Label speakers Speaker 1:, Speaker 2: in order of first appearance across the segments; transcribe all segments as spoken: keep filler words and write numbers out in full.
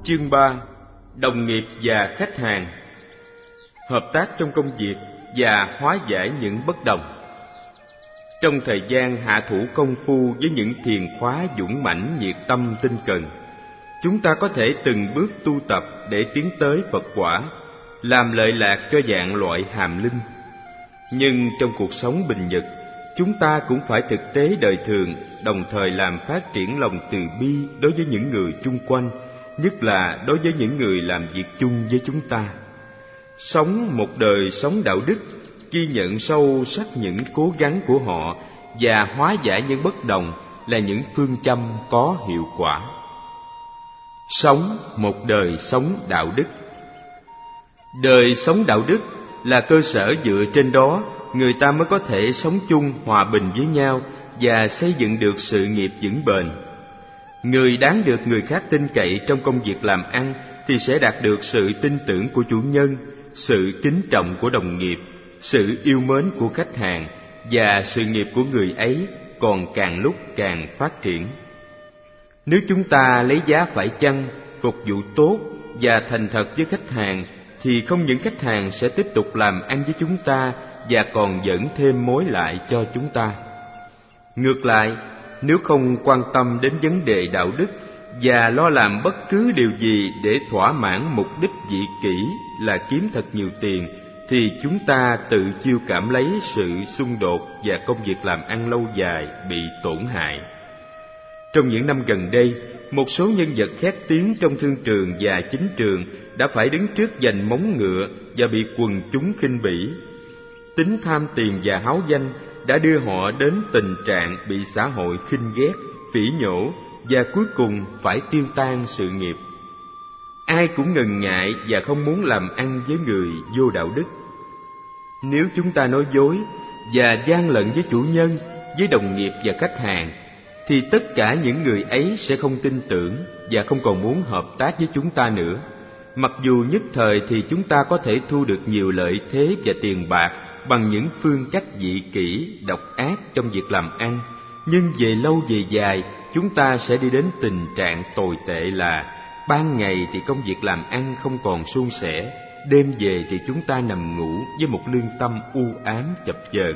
Speaker 1: Chương ba. Đồng nghiệp và khách hàng. Hợp tác trong công việc và hóa giải những bất đồng. Trong thời gian hạ thủ công phu với những thiền khóa dũng mãnh nhiệt tâm tinh cần, chúng ta có thể từng bước tu tập để tiến tới Phật quả, làm lợi lạc cho vạn loại hàm linh. Nhưng trong cuộc sống bình nhật, chúng ta cũng phải thực tế đời thường, đồng thời làm phát triển lòng từ bi đối với những người chung quanh, nhất là đối với những người làm việc chung với chúng ta. Sống một đời sống đạo đức, ghi nhận sâu sắc những cố gắng của họ và hóa giải những bất đồng là những phương châm có hiệu quả. Sống một đời sống đạo đức. Đời sống đạo đức là cơ sở dựa trên đó người ta mới có thể sống chung hòa bình với nhau và xây dựng được sự nghiệp vững bền. Người đáng được người khác tin cậy trong công việc làm ăn thì sẽ đạt được sự tin tưởng của chủ nhân, sự kính trọng của đồng nghiệp, sự yêu mến của khách hàng, và sự nghiệp của người ấy còn càng lúc càng phát triển. Nếu chúng ta lấy giá phải chăng, phục vụ tốt và thành thật với khách hàng, thì không những khách hàng sẽ tiếp tục làm ăn với chúng ta và còn dẫn thêm mối lại cho chúng ta. Ngược lại, nếu không quan tâm đến vấn đề đạo đức và lo làm bất cứ điều gì để thỏa mãn mục đích vị kỷ là kiếm thật nhiều tiền, thì chúng ta tự chiêu cảm lấy sự xung đột và công việc làm ăn lâu dài bị tổn hại. Trong những năm gần đây, một số nhân vật khét tiếng trong thương trường và chính trường đã phải đứng trước giành móng ngựa và bị quần chúng khinh bỉ. Tính tham tiền và háo danh đã đưa họ đến tình trạng bị xã hội khinh ghét, phỉ nhổ và cuối cùng phải tiêu tan sự nghiệp. Ai cũng ngần ngại và không muốn làm ăn với người vô đạo đức. Nếu chúng ta nói dối và gian lận với chủ nhân, với đồng nghiệp và khách hàng, thì tất cả những người ấy sẽ không tin tưởng và không còn muốn hợp tác với chúng ta nữa. Mặc dù nhất thời thì chúng ta có thể thu được nhiều lợi thế và tiền bạc bằng những phương cách dị kỷ, độc ác trong việc làm ăn, nhưng về lâu về dài, chúng ta sẽ đi đến tình trạng tồi tệ là ban ngày thì công việc làm ăn không còn suôn sẻ, đêm về thì chúng ta nằm ngủ với một lương tâm u ám chập chờn.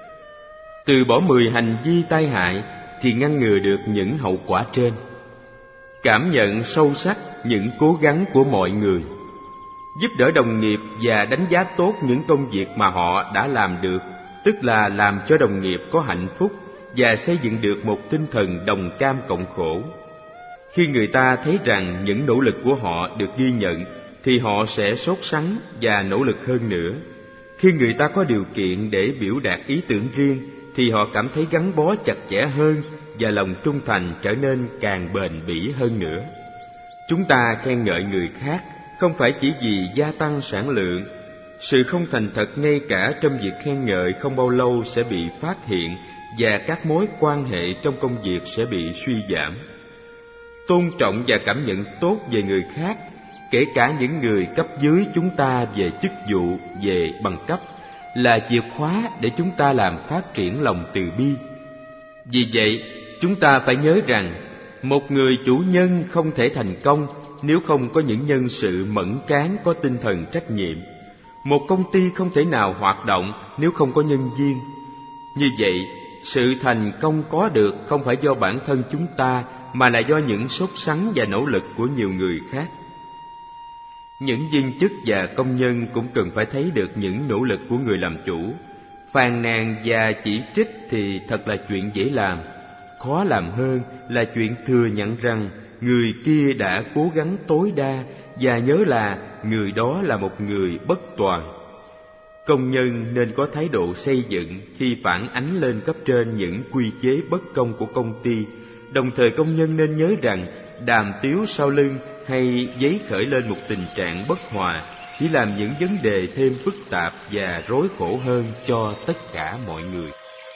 Speaker 1: Từ bỏ mười hành vi tai hại thì ngăn ngừa được những hậu quả trên. Cảm nhận sâu sắc những cố gắng của mọi người, giúp đỡ đồng nghiệp và đánh giá tốt những công việc mà họ đã làm được, tức là làm cho đồng nghiệp có hạnh phúc và xây dựng được một tinh thần đồng cam cộng khổ. Khi người ta thấy rằng những nỗ lực của họ được ghi nhận thì họ sẽ sốt sắng và nỗ lực hơn nữa. Khi người ta có điều kiện để biểu đạt ý tưởng riêng thì họ cảm thấy gắn bó chặt chẽ hơn và lòng trung thành trở nên càng bền bỉ hơn nữa. Chúng ta khen ngợi người khác không phải chỉ vì gia tăng sản lượng. Sự không thành thật ngay cả trong việc khen ngợi không bao lâu sẽ bị phát hiện và các mối quan hệ trong công việc sẽ bị suy giảm. Tôn trọng và cảm nhận tốt về người khác, kể cả những người cấp dưới chúng ta về chức vụ, về bằng cấp, là chìa khóa để chúng ta làm phát triển lòng từ bi. Vì vậy, chúng ta phải nhớ rằng một người chủ nhân không thể thành công nếu không có những nhân sự mẫn cán có tinh thần trách nhiệm. Một công ty không thể nào hoạt động nếu không có nhân viên. Như vậy, sự thành công có được không phải do bản thân chúng ta mà là do những sốt sắng và nỗ lực của nhiều người khác. Những viên chức và công nhân cũng cần phải thấy được những nỗ lực của người làm chủ. Phàn nàn và chỉ trích thì thật là chuyện dễ làm. Khó làm hơn là chuyện thừa nhận rằng người kia đã cố gắng tối đa và nhớ là người đó là một người bất toàn. Công nhân nên có thái độ xây dựng khi phản ánh lên cấp trên những quy chế bất công của công ty. Đồng thời công nhân nên nhớ rằng đàm tiếu sau lưng hay giấy khởi lên một tình trạng bất hòa chỉ làm những vấn đề thêm phức tạp và rối khổ hơn cho tất cả mọi người.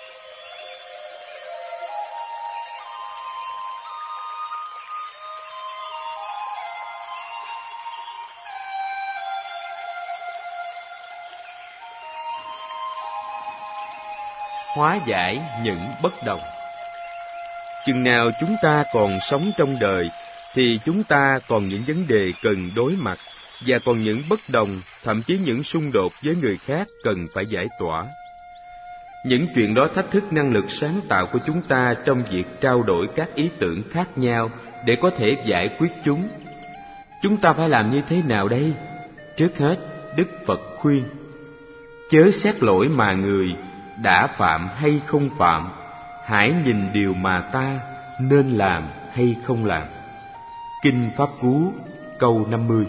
Speaker 1: Hóa giải những bất đồng. Chừng nào chúng ta còn sống trong đời thì chúng ta còn những vấn đề cần đối mặt, và còn những bất đồng, thậm chí những xung đột với người khác cần phải giải tỏa. Những chuyện đó thách thức năng lực sáng tạo của chúng ta trong việc trao đổi các ý tưởng khác nhau để có thể giải quyết chúng. Chúng ta phải làm như thế nào đây? Trước hết, Đức Phật khuyên: chớ xét lỗi mà người đã phạm hay không phạm, hãy nhìn điều mà ta nên làm hay không làm. Kinh Pháp Cú câu năm mươi.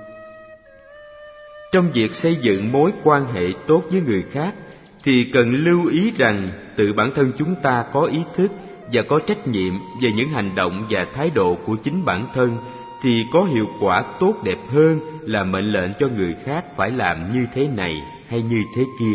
Speaker 1: Trong việc xây dựng mối quan hệ tốt với người khác thì cần lưu ý rằng tự bản thân chúng ta có ý thức và có trách nhiệm về những hành động và thái độ của chính bản thân thì có hiệu quả tốt đẹp hơn là mệnh lệnh cho người khác phải làm như thế này hay như thế kia.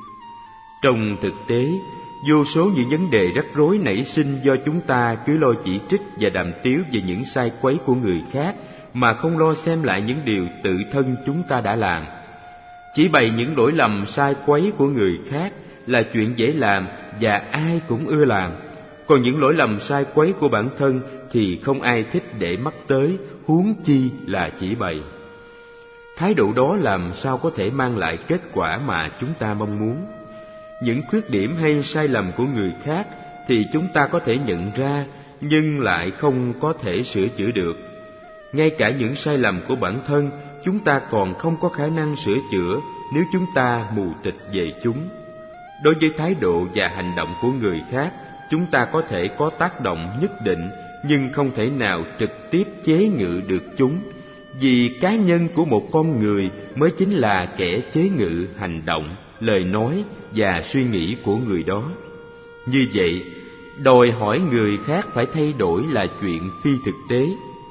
Speaker 1: Trong thực tế, vô số những vấn đề rắc rối nảy sinh do chúng ta cứ lo chỉ trích và đàm tiếu về những sai quấy của người khác mà không lo xem lại những điều tự thân chúng ta đã làm. Chỉ bày những lỗi lầm sai quấy của người khác là chuyện dễ làm và ai cũng ưa làm, còn những lỗi lầm sai quấy của bản thân thì không ai thích để mắc tới, huống chi là chỉ bày. Thái độ đó làm sao có thể mang lại kết quả mà chúng ta mong muốn? Những khuyết điểm hay sai lầm của người khác thì chúng ta có thể nhận ra, nhưng lại không có thể sửa chữa được. Ngay cả những sai lầm của bản thân, chúng ta còn không có khả năng sửa chữa nếu chúng ta mù tịt về chúng. Đối với thái độ và hành động của người khác, chúng ta có thể có tác động nhất định, nhưng không thể nào trực tiếp chế ngự được chúng, vì cá nhân của một con người mới chính là kẻ chế ngự hành động, lời nói và suy nghĩ của người đó. Như vậy, đòi hỏi người khác phải thay đổi là chuyện phi thực tế.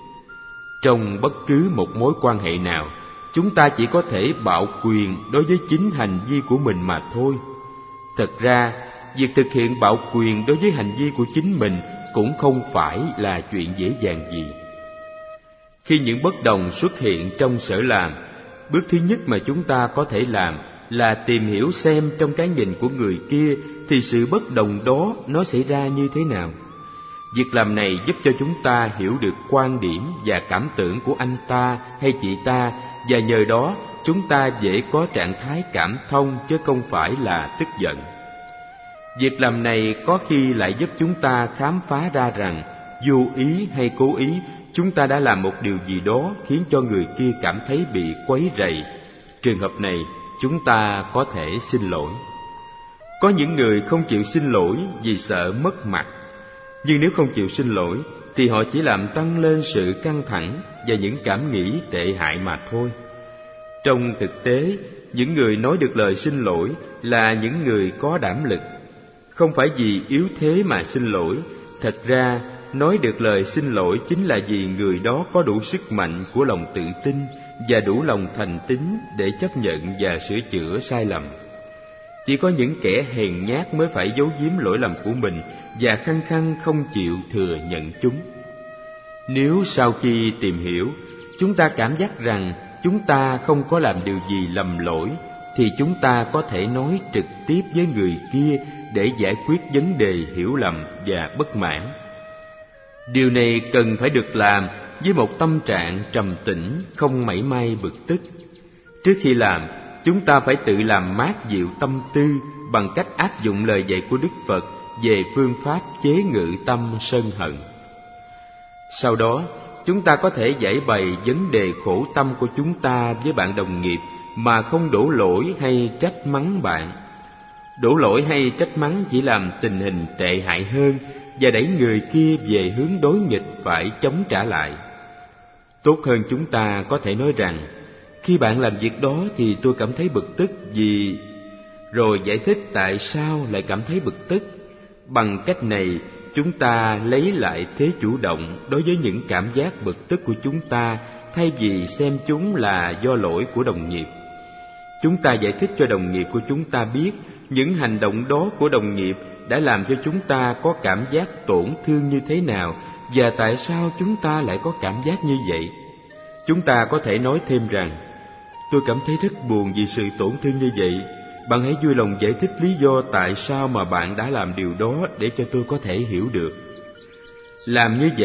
Speaker 1: Trong bất cứ một mối quan hệ nào, chúng ta chỉ có thể bạo quyền đối với chính hành vi của mình mà thôi. Thật ra, việc thực hiện bạo quyền đối với hành vi của chính mình cũng không phải là chuyện dễ dàng gì. Khi những bất đồng xuất hiện trong sở làm, bước thứ nhất mà chúng ta có thể làm là tìm hiểu xem trong cái nhìn của người kia thì sự bất đồng đó nó xảy ra như thế nào. Việc làm này giúp cho chúng ta hiểu được quan điểm và cảm tưởng của anh ta hay chị ta, và nhờ đó chúng ta dễ có trạng thái cảm thông chứ không phải là tức giận. Việc làm này có khi lại giúp chúng ta khám phá ra rằng vô ý hay cố ý chúng ta đã làm một điều gì đó khiến cho người kia cảm thấy bị quấy rầy. Trường hợp này chúng ta có thể xin lỗi. Có những người không chịu xin lỗi vì sợ mất mặt, nhưng nếu không chịu xin lỗi thì họ chỉ làm tăng lên sự căng thẳng và những cảm nghĩ tệ hại mà thôi. Trong thực tế, những người nói được lời xin lỗi là những người có đảm lực. Không phải vì yếu thế mà xin lỗi, thật ra nói được lời xin lỗi chính là vì người đó có đủ sức mạnh của lòng tự tin và đủ lòng thành tín để chấp nhận và sửa chữa sai lầm. Chỉ có những kẻ hèn nhát mới phải giấu giếm lỗi lầm của mình và khăng khăng không chịu thừa nhận chúng. Nếu sau khi tìm hiểu, chúng ta cảm giác rằng chúng ta không có làm điều gì lầm lỗi, thì chúng ta có thể nói trực tiếp với người kia để giải quyết vấn đề hiểu lầm và bất mãn. Điều này cần phải được làm với một tâm trạng trầm tĩnh, không mảy may bực tức. Trước khi làm, chúng ta phải tự làm mát dịu tâm tư bằng cách áp dụng lời dạy của Đức Phật về phương pháp chế ngự tâm sân hận. Sau đó, chúng ta có thể giải bày vấn đề khổ tâm của chúng ta với bạn đồng nghiệp mà không đổ lỗi hay trách mắng bạn. Đổ lỗi hay trách mắng chỉ làm tình hình tệ hại hơn và đẩy người kia về hướng đối nghịch phải chống trả lại. Tốt hơn chúng ta có thể nói rằng, khi bạn làm việc đó thì tôi cảm thấy bực tức vì... Rồi giải thích tại sao lại cảm thấy bực tức. Bằng cách này, chúng ta lấy lại thế chủ động đối với những cảm giác bực tức của chúng ta, thay vì xem chúng là do lỗi của đồng nghiệp. Chúng ta giải thích cho đồng nghiệp của chúng ta biết những hành động đó của đồng nghiệp đã làm cho chúng ta có cảm giác tổn thương như thế nào và tại sao chúng ta lại có cảm giác như vậy. Chúng ta có thể nói thêm rằng, tôi cảm thấy rất buồn vì sự tổn thương như vậy. Bạn hãy vui lòng giải thích lý do tại sao mà bạn đã làm điều đó để cho tôi có thể hiểu được. Làm như vậy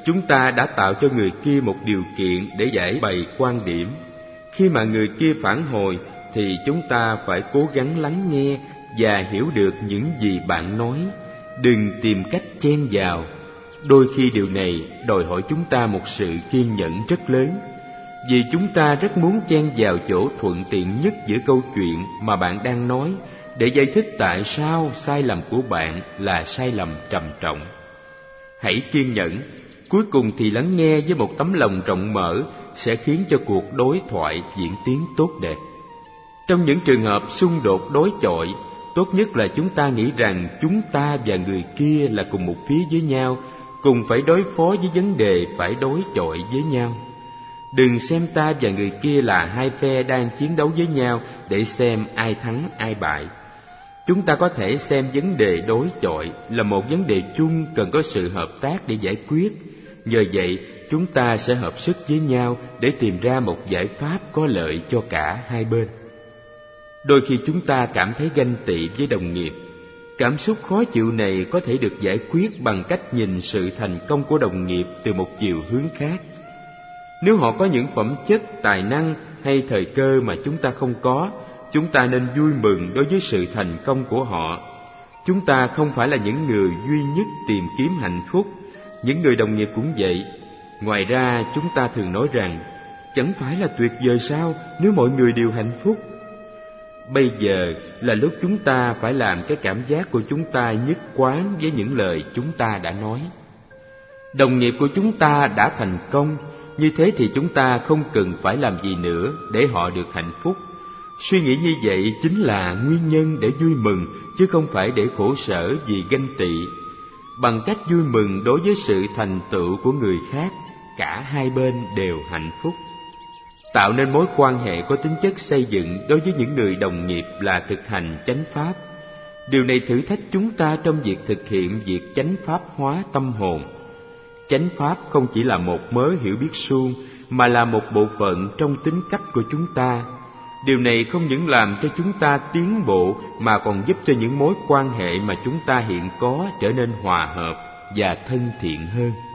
Speaker 1: chúng ta đã tạo cho người kia một điều kiện để giải bày quan điểm. Khi mà người kia phản hồi thì chúng ta phải cố gắng lắng nghe và hiểu được những gì bạn nói, đừng tìm cách chen vào. Đôi khi điều này đòi hỏi chúng ta một sự kiên nhẫn rất lớn, vì chúng ta rất muốn chen vào chỗ thuận tiện nhất giữa câu chuyện mà bạn đang nói để giải thích tại sao sai lầm của bạn là sai lầm trầm trọng. Hãy kiên nhẫn, cuối cùng thì lắng nghe với một tấm lòng rộng mở sẽ khiến cho cuộc đối thoại diễn tiến tốt đẹp. Trong những trường hợp xung đột đối chọi, tốt nhất là chúng ta nghĩ rằng chúng ta và người kia là cùng một phía với nhau, cùng phải đối phó với vấn đề phải đối chọi với nhau. Đừng xem ta và người kia là hai phe đang chiến đấu với nhau để xem ai thắng ai bại. Chúng ta có thể xem vấn đề đối chọi là một vấn đề chung cần có sự hợp tác để giải quyết. Nhờ vậy, chúng ta sẽ hợp sức với nhau để tìm ra một giải pháp có lợi cho cả hai bên. Đôi khi chúng ta cảm thấy ganh tị với đồng nghiệp. Cảm xúc khó chịu này có thể được giải quyết bằng cách nhìn sự thành công của đồng nghiệp từ một chiều hướng khác. Nếu họ có những phẩm chất, tài năng hay thời cơ mà chúng ta không có, chúng ta nên vui mừng đối với sự thành công của họ. Chúng ta không phải là những người duy nhất tìm kiếm hạnh phúc, những người đồng nghiệp cũng vậy. Ngoài ra, chúng ta thường nói rằng, chẳng phải là tuyệt vời sao nếu mọi người đều hạnh phúc? Bây giờ là lúc chúng ta phải làm cái cảm giác của chúng ta nhất quán với những lời chúng ta đã nói. Đồng nghiệp của chúng ta đã thành công, như thế thì chúng ta không cần phải làm gì nữa để họ được hạnh phúc. Suy nghĩ như vậy chính là nguyên nhân để vui mừng, chứ không phải để khổ sở vì ganh tị. Bằng cách vui mừng đối với sự thành tựu của người khác, cả hai bên đều hạnh phúc. Tạo nên mối quan hệ có tính chất xây dựng đối với những người đồng nghiệp là thực hành chánh pháp. Điều này thử thách chúng ta trong việc thực hiện việc chánh pháp hóa tâm hồn. Chánh pháp không chỉ là một mớ hiểu biết suông, mà là một bộ phận trong tính cách của chúng ta. Điều này không những làm cho chúng ta tiến bộ, mà còn giúp cho những mối quan hệ mà chúng ta hiện có trở nên hòa hợp và thân thiện hơn.